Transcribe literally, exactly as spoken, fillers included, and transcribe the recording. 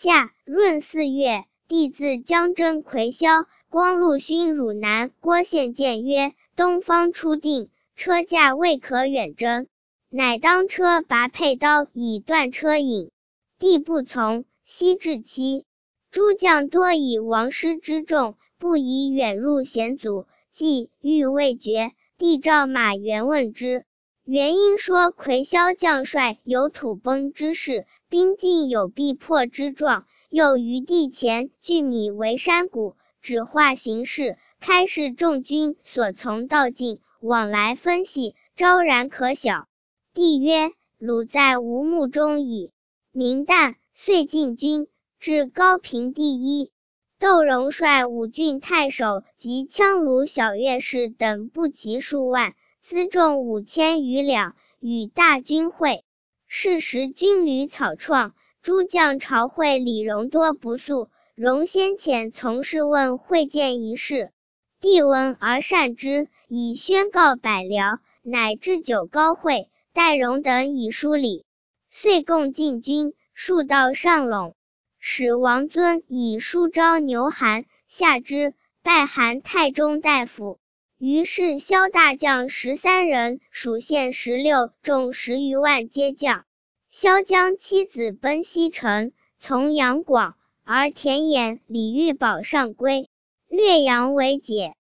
夏闰四月，帝自江征魁萧，光禄勋汝南郭献谏曰：东方初定，车驾未可远征，乃当车拔佩刀以断车引。帝不从，西至期。诸将多以王师之众，不宜远入险阻，既欲未决，帝召马援问之。原因说魁萧将帅有土崩之势，兵尽有必破之状，又于帝前聚米为山谷，指化形势，开示众军所从道径，往来分析，昭然可晓。帝曰：鲁在吾目中矣。明旦，遂进军，至高平第一。窦融率五郡太守及羌卢小乐士等步骑数万，辎重五千余两，与大军会。是时军旅草创，诸将朝会李荣多不速，荣先遣从事问会见一事。帝闻而善之，以宣告百僚，乃置酒高会，待荣等以疏礼。遂共进军，数道上陇。使王尊以书招牛韩，下之，拜韩太中大夫。于是萧大将十三人，属县十六，众十余万皆将。萧将妻子奔西城，从杨广，而田衍、李玉宝上归。略阳为解。